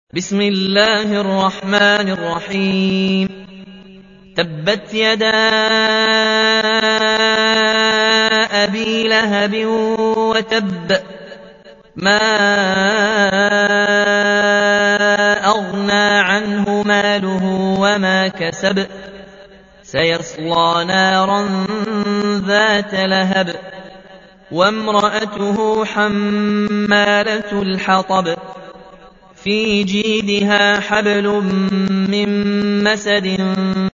بسم الله الرحمن الرحيم. تبت يدا أبي لهب وتب، ما أغنى عنه ماله وما كسب، سيصلى نارا ذات لهب وامرأته حمالة الحطب، في جيدها حبل من مسد